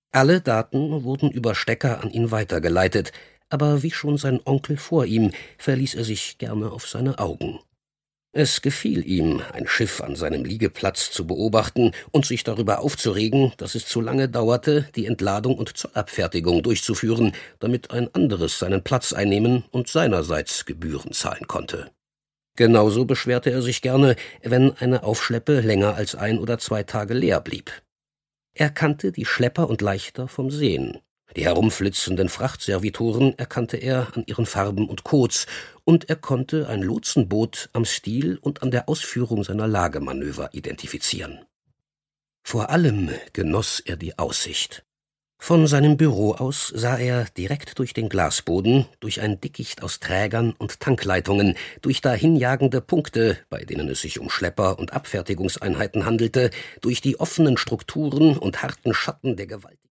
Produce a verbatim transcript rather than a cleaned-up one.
Alle Daten wurden über Stecker an ihn weitergeleitet, aber wie schon sein Onkel vor ihm, verließ er sich gerne auf seine Augen. Es gefiel ihm, ein Schiff an seinem Liegeplatz zu beobachten und sich darüber aufzuregen, dass es zu lange dauerte, die Entladung und Zollabfertigung durchzuführen, damit ein anderes seinen Platz einnehmen und seinerseits Gebühren zahlen konnte. Genauso beschwerte er sich gerne, wenn eine Aufschleppe länger als ein oder zwei Tage leer blieb. Er kannte die Schlepper und Leichter vom Sehen. Die herumflitzenden Frachtservitoren erkannte er an ihren Farben und Codes, und er konnte ein Lotsenboot am Stil und an der Ausführung seiner Lagemanöver identifizieren. Vor allem genoss er die Aussicht. Von seinem Büro aus sah er direkt durch den Glasboden, durch ein Dickicht aus Trägern und Tankleitungen, durch dahinjagende Punkte, bei denen es sich um Schlepper und Abfertigungseinheiten handelte, durch die offenen Strukturen und harten Schatten der Gewalt.